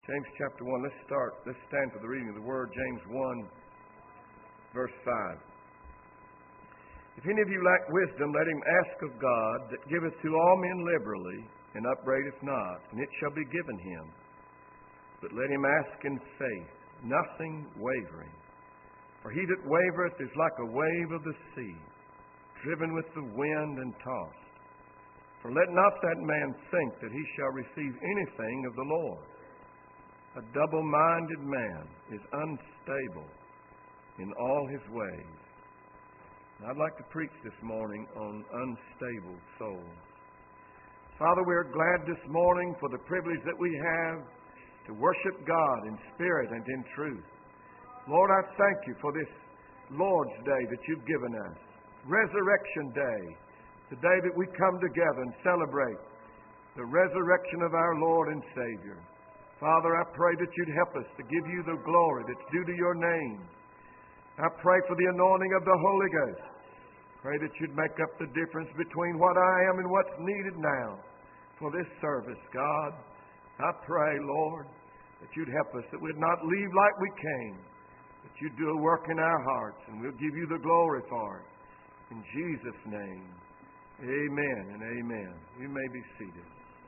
James chapter 1, let's start. Let's stand for the reading of the Word. James 1, verse 5. If any of you lack wisdom, let him ask of God, that giveth to all men liberally, and upbraideth not, and it shall be given him. But let him ask in faith, nothing wavering. For he that wavereth is like a wave of the sea, driven with the wind and tossed. For let not that man think that he shall receive anything of the Lord. A double-minded man is unstable in all his ways. And I'd like to preach this morning on unstable souls. Father, we're glad this morning for the privilege that we have to worship God in spirit and in truth. Lord, I thank you for this Lord's Day that you've given us. Resurrection Day, the day that we come together and celebrate the resurrection of our Lord and Savior. Father, I pray that you'd help us to give you the glory that's due to your name. I pray for the anointing of the Holy Ghost. Pray that you'd make up the difference between what I am and what's needed now for this service, God. I pray, Lord, that you'd help us, that we'd not leave like we came, that you'd do a work in our hearts, and we'll give you the glory for it. In Jesus' name, amen and amen. You may be seated.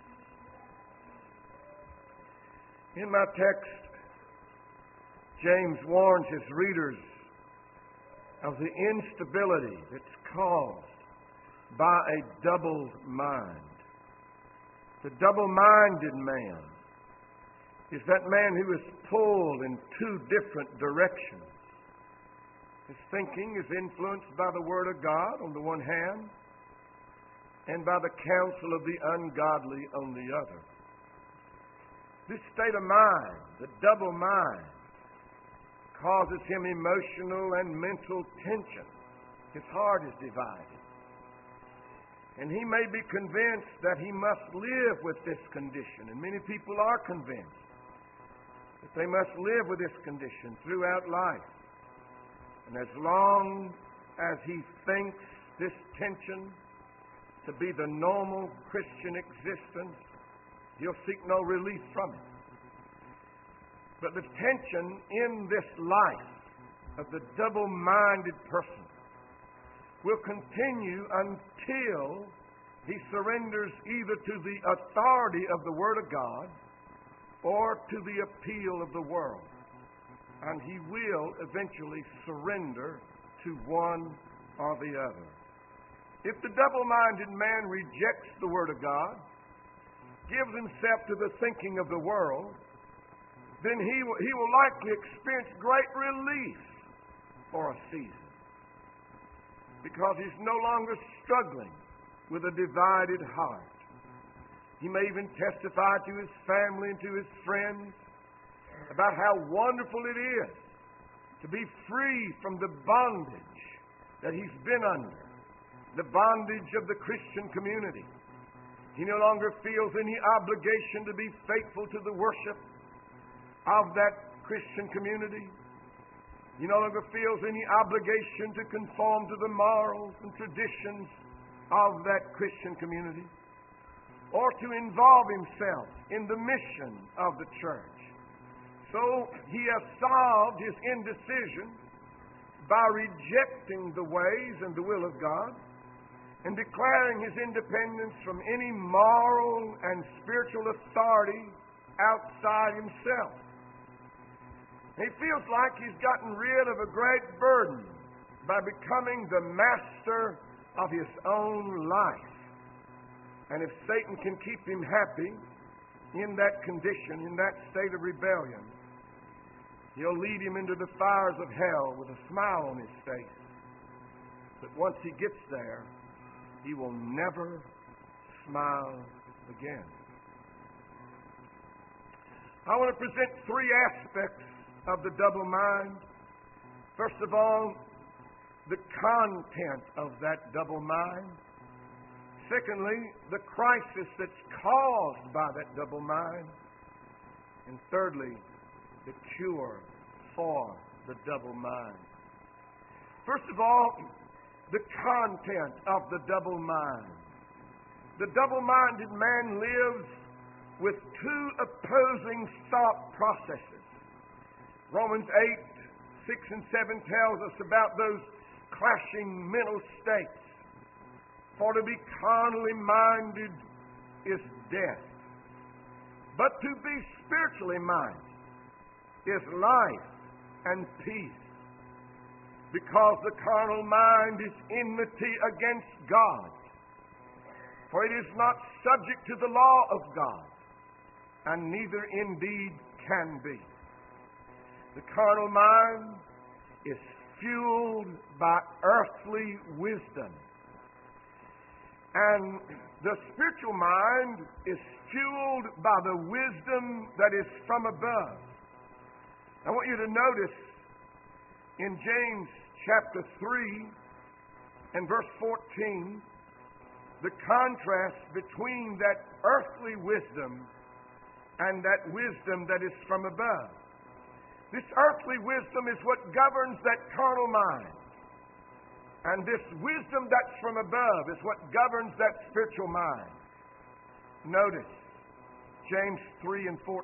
In my text, James warns his readers of the instability that's caused by a double mind. The double-minded man is that man who is pulled in two different directions. His thinking is influenced by the Word of God on the one hand, and by the counsel of the ungodly on the other. This state of mind, the double mind, causes him emotional and mental tension. His heart is divided. And he may be convinced that he must live with this condition. And many people are convinced that they must live with this condition throughout life. And as long as he thinks this tension to be the normal Christian existence, he'll seek no relief from it. But the tension in this life of the double-minded person will continue until he surrenders either to the authority of the Word of God or to the appeal of the world. And he will eventually surrender to one or the other. If the double-minded man rejects the Word of God, gives himself to the thinking of the world, then he will likely experience great relief for a season, because he's no longer struggling with a divided heart. He may even testify to his family and to his friends about how wonderful it is to be free from the bondage that he's been under, the bondage of the Christian community. He no longer feels any obligation to be faithful to the worship of that Christian community. He no longer feels any obligation to conform to the morals and traditions of that Christian community, or to involve himself in the mission of the church. So he has solved his indecision by rejecting the ways and the will of God and declaring his independence from any moral and spiritual authority outside himself. He feels like he's gotten rid of a great burden by becoming the master of his own life. And if Satan can keep him happy in that condition, in that state of rebellion, he'll lead him into the fires of hell with a smile on his face. But once he gets there, he will never smile again. I want to present three aspects of the double mind. First of all, the content of that double mind. Secondly, the crisis that's caused by that double mind. And thirdly, the cure for the double mind. First of all, the content of the double mind. The double-minded man lives with two opposing thought processes. Romans 8, 6 and 7 tells us about those clashing mental states. For to be carnally minded is death, but to be spiritually minded is life and peace. Because the carnal mind is enmity against God, for it is not subject to the law of God, and neither indeed can be. The carnal mind is fueled by earthly wisdom, and the spiritual mind is fueled by the wisdom that is from above. I want you to notice in James chapter 3 and verse 14 the contrast between that earthly wisdom and that wisdom that is from above. This earthly wisdom is what governs that carnal mind. And this wisdom that's from above is what governs that spiritual mind. Notice James 3 and 14.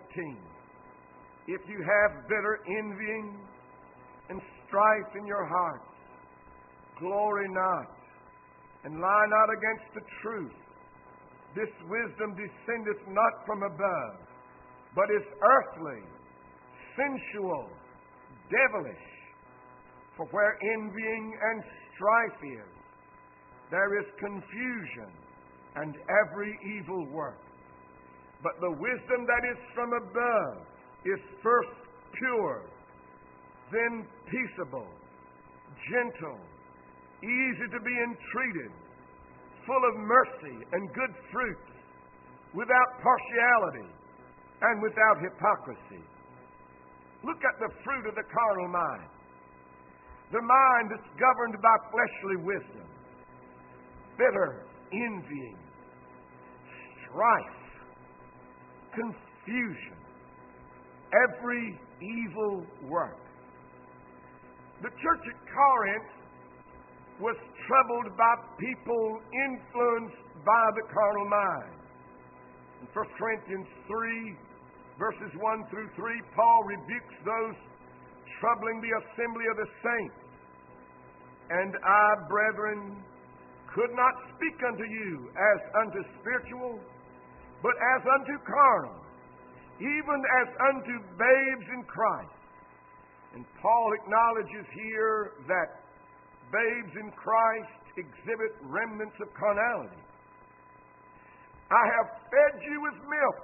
If you have bitter envying and strife in your hearts, glory not, and lie not against the truth. This wisdom descendeth not from above, but is earthly, sensual, devilish. For where envying and strife is, there is confusion and every evil work. But the wisdom that is from above is first pure, then peaceable, gentle, easy to be entreated, full of mercy and good fruits, without partiality and without hypocrisy. Look at the fruit of the carnal mind. The mind that's governed by fleshly wisdom, bitter envying, strife, confusion, every evil work. The church at Corinth was troubled by people influenced by the carnal mind. In 1 Corinthians 3, verses 1 through 3, Paul rebukes those troubling the assembly of the saints. And I, brethren, could not speak unto you as unto spiritual, but as unto carnal, even as unto babes in Christ. And Paul acknowledges here that babes in Christ exhibit remnants of carnality. I have fed you with milk,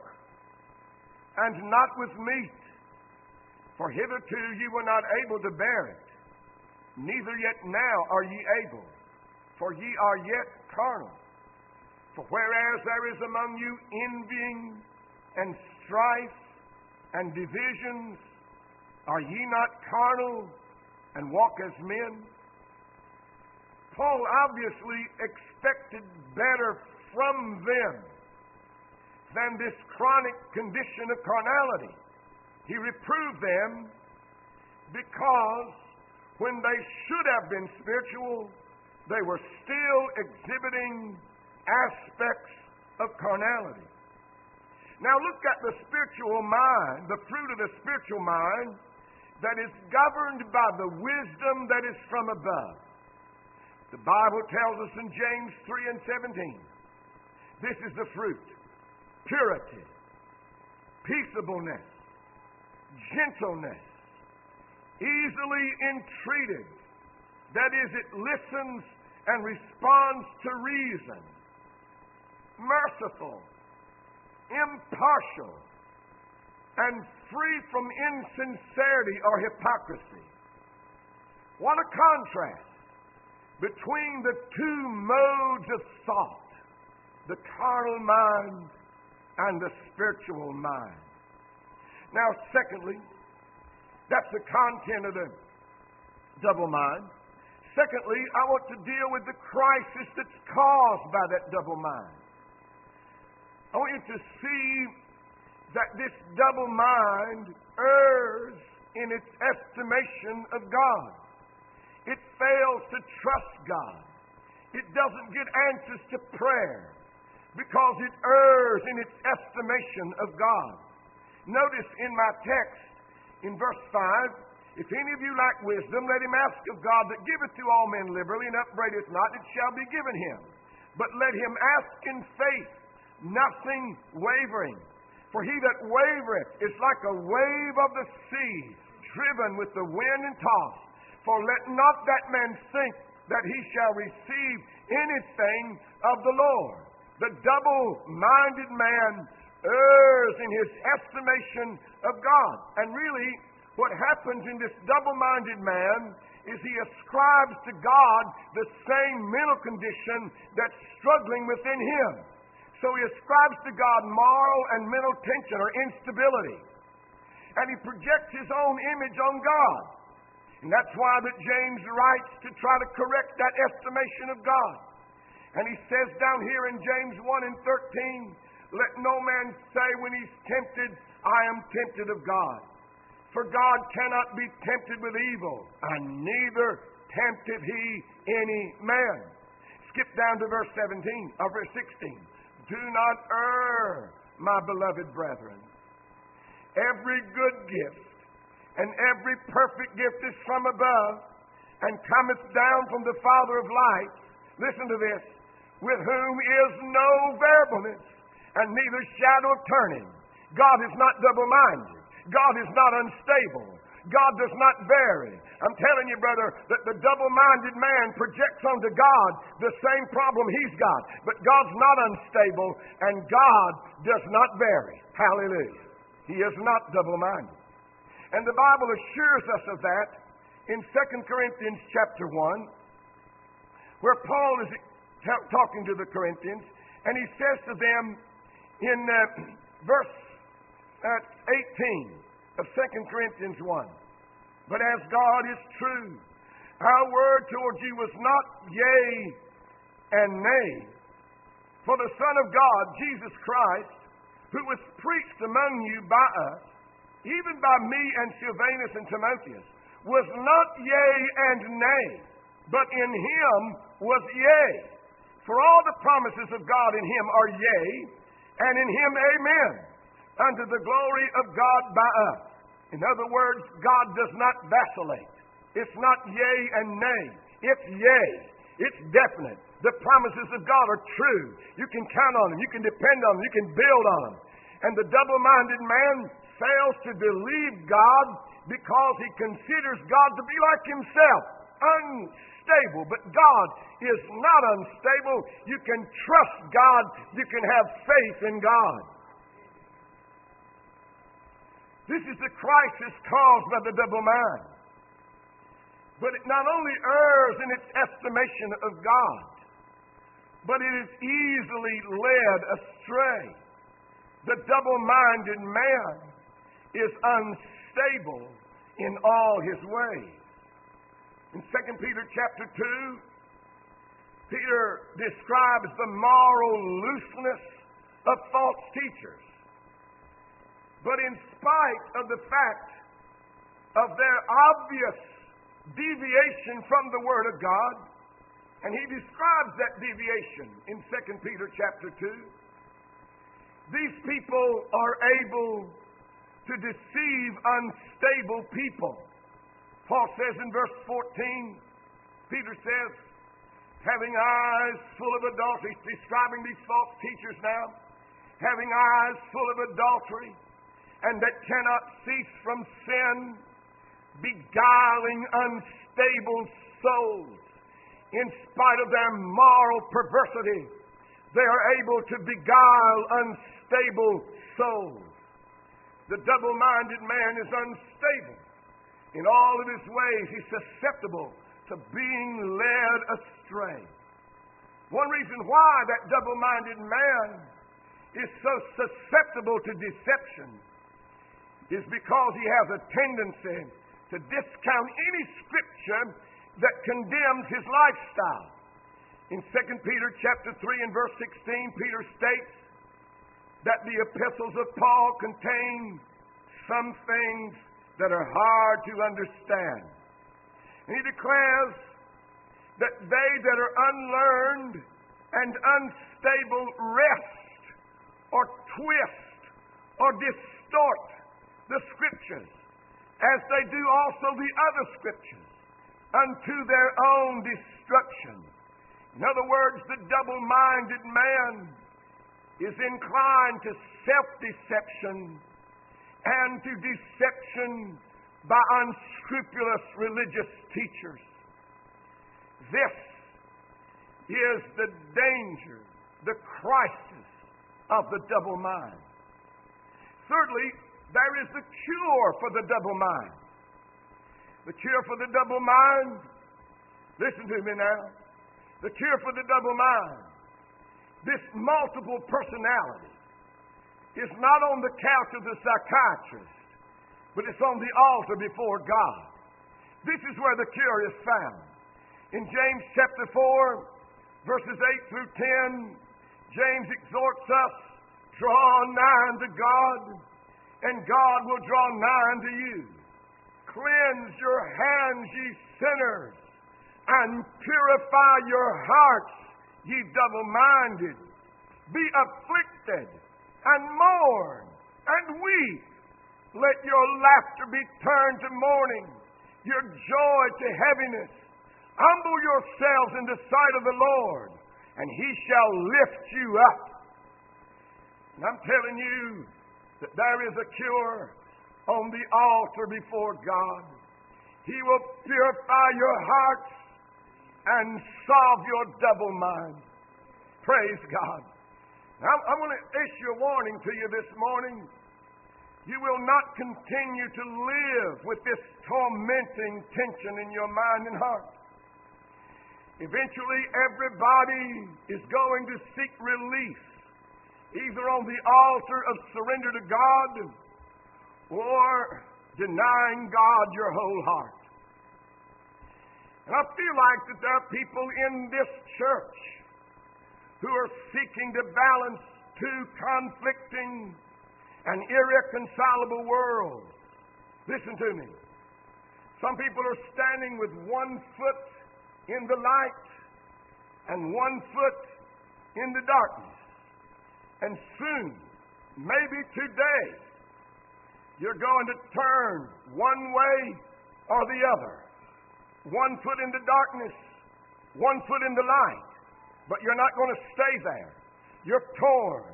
and not with meat, for hitherto ye were not able to bear it, neither yet now are ye able, for ye are yet carnal. For whereas there is among you envying and strife and divisions, are ye not carnal and walk as men? Paul obviously expected better from them than this chronic condition of carnality. He reproved them because when they should have been spiritual, they were still exhibiting aspects of carnality. Now look at the spiritual mind, the fruit of the spiritual mind that is governed by the wisdom that is from above. The Bible tells us in James 3 and 17, this is the fruit: purity, peaceableness, gentleness, easily entreated. That is, it listens and responds to reason. Merciful, impartial, and free from insincerity or hypocrisy. What a contrast between the two modes of thought, the carnal mind and the spiritual mind. Now, secondly, that's the content of the double mind. Secondly, I want to deal with the crisis that's caused by that double mind. I want you to see that this double mind errs in its estimation of God. It fails to trust God. It doesn't get answers to prayer. because it errs in its estimation of God. Notice in my text, in verse 5, if any of you lack wisdom, let him ask of God that giveth to all men liberally and upbraideth not, it shall be given him. But let him ask in faith, nothing wavering. For he that wavereth is like a wave of the sea, driven with the wind and tossed. For let not that man think that he shall receive anything of the Lord. The double-minded man errs in his estimation of God. And really, what happens in this double-minded man is he ascribes to God the same mental condition that's struggling within him. So he ascribes to God moral and mental tension or instability. And he projects his own image on God. And that's why that James writes to try to correct that estimation of God. And he says down here in James 1 and 13, let no man say when he's tempted, I am tempted of God. For God cannot be tempted with evil, and neither tempteth he any man. Skip down to verse 17, or verse 16. Do not err, my beloved brethren. Every good gift and every perfect gift is from above, and cometh down from the Father of lights. Listen to this. With whom is no variableness, and neither shadow of turning. God is not double-minded. God is not unstable. God does not vary. I'm telling you, brother, that the double-minded man projects onto God the same problem he's got. But God's not unstable, and God does not vary. Hallelujah. He is not double-minded. And the Bible assures us of that in 2 Corinthians chapter 1, where Paul is talking to the Corinthians, and he says to them in verse 18 of 2 Corinthians 1, but as God is true, our word towards you was not yea and nay. For the Son of God, Jesus Christ, who was preached among you by us, even by me and Silvanus and Timotheus, was not yea and nay, but in him was yea. For all the promises of God in him are yea, and in him amen, unto the glory of God by us. In other words, God does not vacillate. It's not yea and nay. It's yea. It's definite. The promises of God are true. You can count on them. You can depend on them. You can build on them. And the double-minded man fails to believe God because he considers God to be like himself, unstable. But God is not unstable. You can trust God. You can have faith in God. This is the crisis caused by the double mind. But it not only errs in its estimation of God, but it is easily led astray. The double-minded man is unstable in all his ways. In 2 Peter chapter 2, Peter describes the moral looseness of false teachers. But in spite of the fact of their obvious deviation from the Word of God, and he describes that deviation in 2 Peter chapter 2, these people are able to deceive unstable people. Paul says in verse 14, Peter says, having eyes full of adultery, he's describing these false teachers now, having eyes full of adultery, and that cannot cease from sin, beguiling unstable souls. In spite of their moral perversity, they are able to beguile unstable souls. The double-minded man is unstable. In all of his ways, he's susceptible to being led astray. One reason why that double-minded man is so susceptible to deception is because he has a tendency to discount any scripture that condemns his lifestyle. In 2 Peter chapter 3 and verse 16, Peter states that the epistles of Paul contain some things that are hard to understand. And he declares that they that are unlearned and unstable wrest or twist or distort the Scriptures, as they do also the other Scriptures, unto their own destruction. In other words, the double-minded man is inclined to self-deception and to deception by unscrupulous religious teachers. This is the danger, the crisis of the double mind. Thirdly, there is the cure for the double mind. The cure for the double mind, listen to me now. The cure for the double mind, this multiple personality, is not on the couch of the psychiatrist, but it's on the altar before God. This is where the cure is found. In James chapter 4, verses 8 through 10, James exhorts us, draw nigh unto God, and God will draw nigh unto you. Cleanse your hands, ye sinners, and purify your hearts, ye double-minded. Be afflicted, and mourn, and weep. Let your laughter be turned to mourning, your joy to heaviness. Humble yourselves in the sight of the Lord, and He shall lift you up. And I'm telling you that there is a cure on the altar before God. He will purify your hearts and solve your double mind. Praise God. Now, I want to issue a warning to you this morning. You will not continue to live with this tormenting tension in your mind and heart. Eventually, everybody is going to seek relief, either on the altar of surrender to God or denying God your whole heart. And I feel like that there are people in this church who are seeking to balance two conflicting and irreconcilable worlds. Listen to me. Some people are standing with one foot in the light and one foot in the darkness. And soon, maybe today, you're going to turn one way or the other. One foot in the darkness, one foot in the light. But you're not going to stay there. You're torn.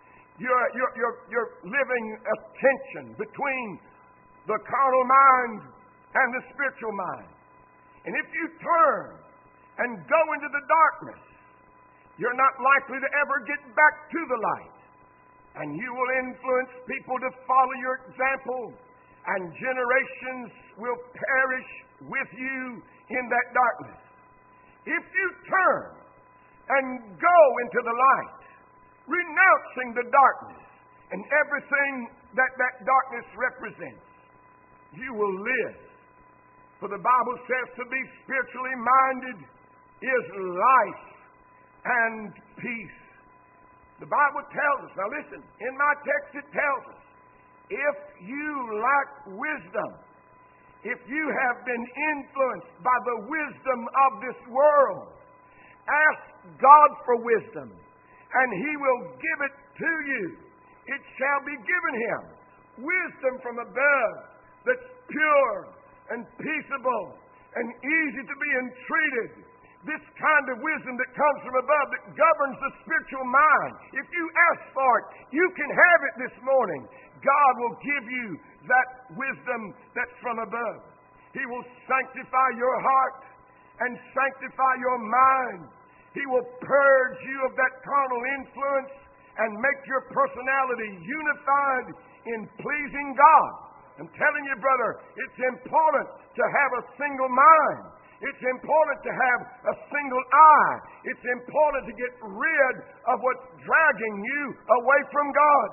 You're living a tension between the carnal mind and the spiritual mind. And if you turn and go into the darkness, you're not likely to ever get back to the light. And you will influence people to follow your example, and generations will perish with you in that darkness. If you turn and go into the light, renouncing the darkness and everything that darkness represents, you will live. For the Bible says to be spiritually minded is life and peace. The Bible tells us, now listen, in my text it tells us, if you lack wisdom, if you have been influenced by the wisdom of this world, ask God for wisdom, and He will give it to you. It shall be given Him. Wisdom from above that's pure and peaceable and easy to be entreated. This kind of wisdom that comes from above that governs the spiritual mind. If you ask for it, you can have it this morning. God will give you that wisdom that's from above. He will sanctify your heart and sanctify your mind. He will purge you of that carnal influence and make your personality unified in pleasing God. I'm telling you, brother, it's important to have a single mind. It's important to have a single eye. It's important to get rid of what's dragging you away from God.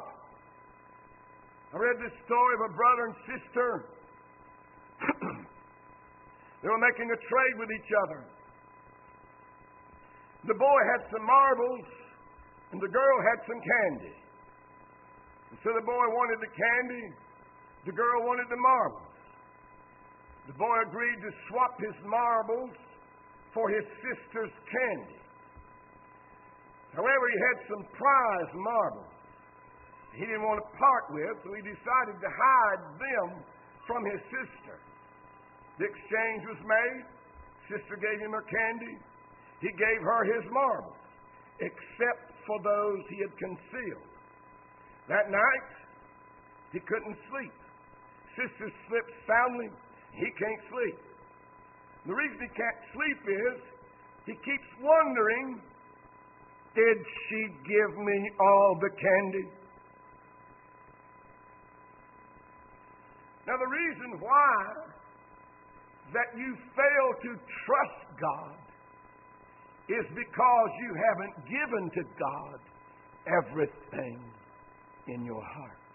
I read this story of a brother and sister. They were making a trade with each other. The boy had some marbles, and the girl had some candy. And so the boy wanted the candy, the girl wanted the marbles. The boy agreed to swap his marbles for his sister's candy. However, he had some prize marbles he didn't want to part with, so he decided to hide them from his sister. The exchange was made. Sister gave him her candy. He gave her his marbles, except for those he had concealed. That night, he couldn't sleep. Sister slept soundly. He can't sleep. The reason he can't sleep is he keeps wondering, did she give me all the candy? Now, the reason why that you fail to trust God is because you haven't given to God everything in your heart.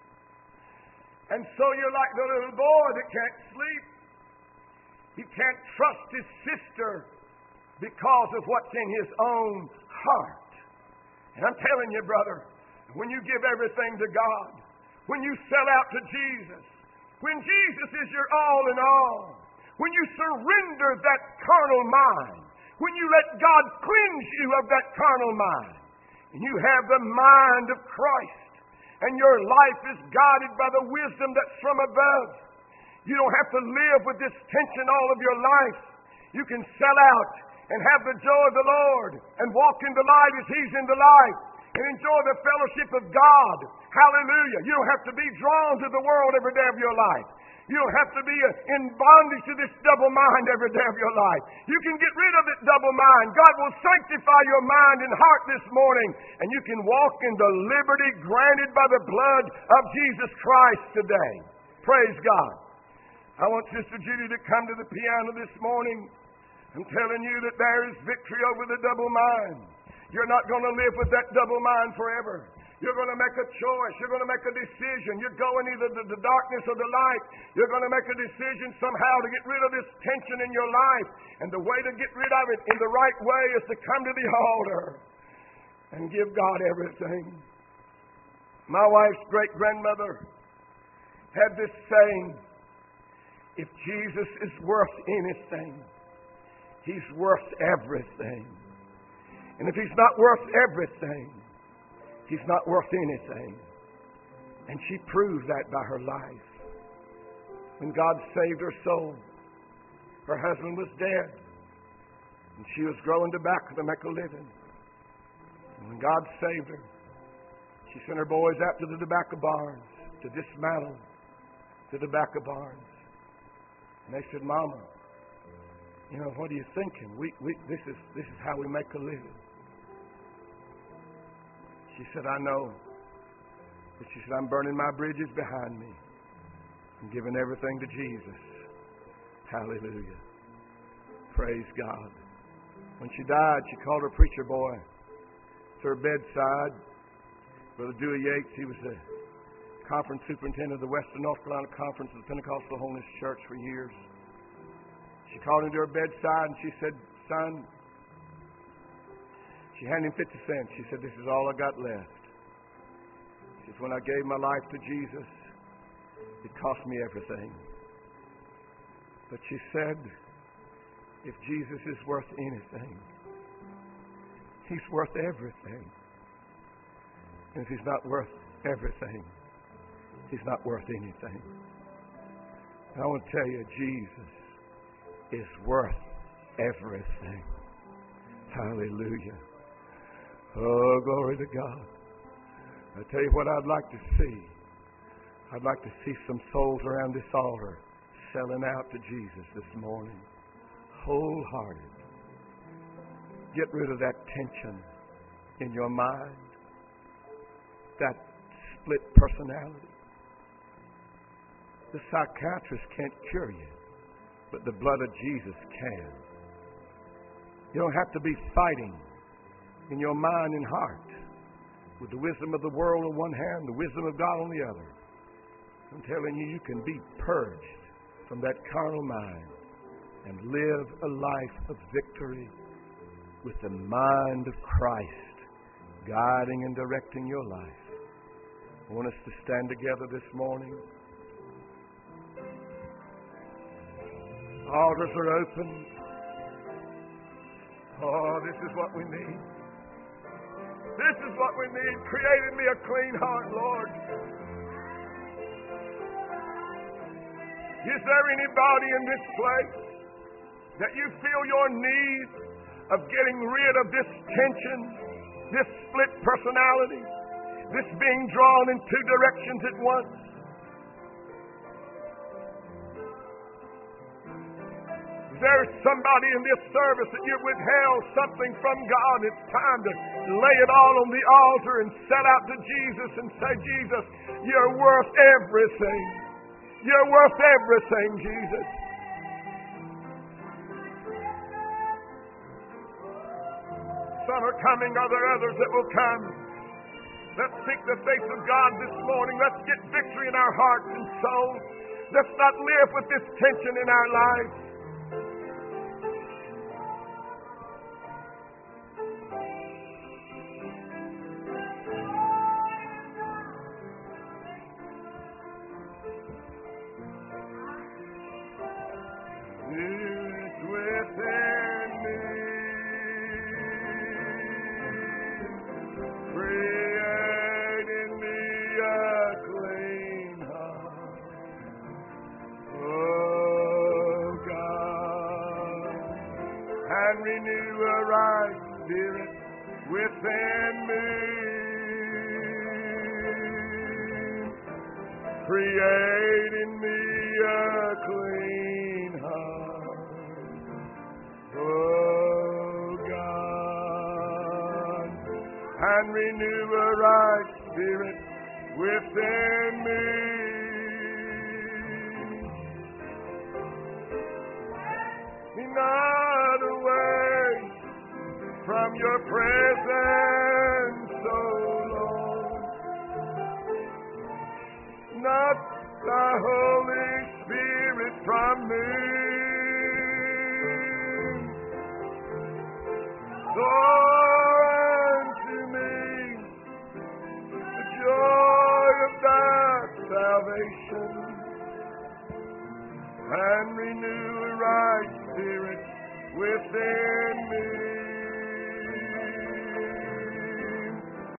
And so you're like the little boy that can't sleep. He can't trust his sister because of what's in his own heart. And I'm telling you, brother, when you give everything to God, when you sell out to Jesus, when Jesus is your all in all, when you surrender that carnal mind, when you let God cleanse you of that carnal mind, and you have the mind of Christ, and your life is guided by the wisdom that's from above, you don't have to live with this tension all of your life. You can sell out and have the joy of the Lord and walk in the light as He's in the light and enjoy the fellowship of God. Hallelujah. You don't have to be drawn to the world every day of your life. You don't have to be in bondage to this double mind every day of your life. You can get rid of that double mind. God will sanctify your mind and heart this morning, and you can walk in the liberty granted by the blood of Jesus Christ today. Praise God. I want Sister Judy to come to the piano this morning. I'm telling you that there is victory over the double mind. You're not going to live with that double mind forever. You're going to make a choice. You're going to make a decision. You're going either to the darkness or the light. You're going to make a decision somehow to get rid of this tension in your life. And the way to get rid of it in the right way is to come to the altar and give God everything. My wife's great-grandmother had this saying, if Jesus is worth anything, He's worth everything. And if He's not worth everything, He's not worth anything. And she proved that by her life. When God saved her soul, her husband was dead, and she was growing tobacco to make a living. And when God saved her, she sent her boys out to the tobacco barns to dismantle the tobacco barns. And they said, Mama, you know, what are you thinking? This is how we make a living. She said, I know. But she said, I'm burning my bridges behind me and giving everything to Jesus. Hallelujah. Praise God. When she died, she called her preacher boy to her bedside. Brother Dewey Yates, he was the conference superintendent of the Western North Carolina Conference of the Pentecostal Holiness Church for years. She called him to her bedside and she said, Son, she handed him 50 cents. She said, this is all I got left. She said, when I gave my life to Jesus, it cost me everything. But she said, if Jesus is worth anything, He's worth everything. And if He's not worth everything, He's not worth anything. And I want to tell you, Jesus is worth everything. Hallelujah. Oh, glory to God. I tell you what I'd like to see. I'd like to see some souls around this altar selling out to Jesus this morning. Wholehearted. Get rid of that tension in your mind. That split personality. The psychiatrist can't cure you, but the blood of Jesus can. You don't have to be fighting in your mind and heart with the wisdom of the world on one hand, the wisdom of God on the other. I'm telling you, you can be purged from that carnal mind and live a life of victory with the mind of Christ guiding and directing your life. I want us to stand together this morning. Altars are open. Oh, this is what we need. This is what we need. Create in me a clean heart, Lord. Is there anybody in this place that you feel your need of getting rid of this tension, this split personality, this being drawn in two directions at once? There's somebody in this service that you've withheld something from God. It's time to lay it all on the altar and set out to Jesus and say, Jesus, you're worth everything. You're worth everything, Jesus. Some are coming, are there others that will come? Let's seek the face of God this morning. Let's get victory in our hearts and souls. Let's not live with this tension in our lives. Renew a right spirit within me. Create in me a clean heart, oh God, and renew a right spirit within me. Not away from your presence so long. Not the Holy Spirit from me. Lord, unto me the joy of thy salvation, and renew a right spirit within me.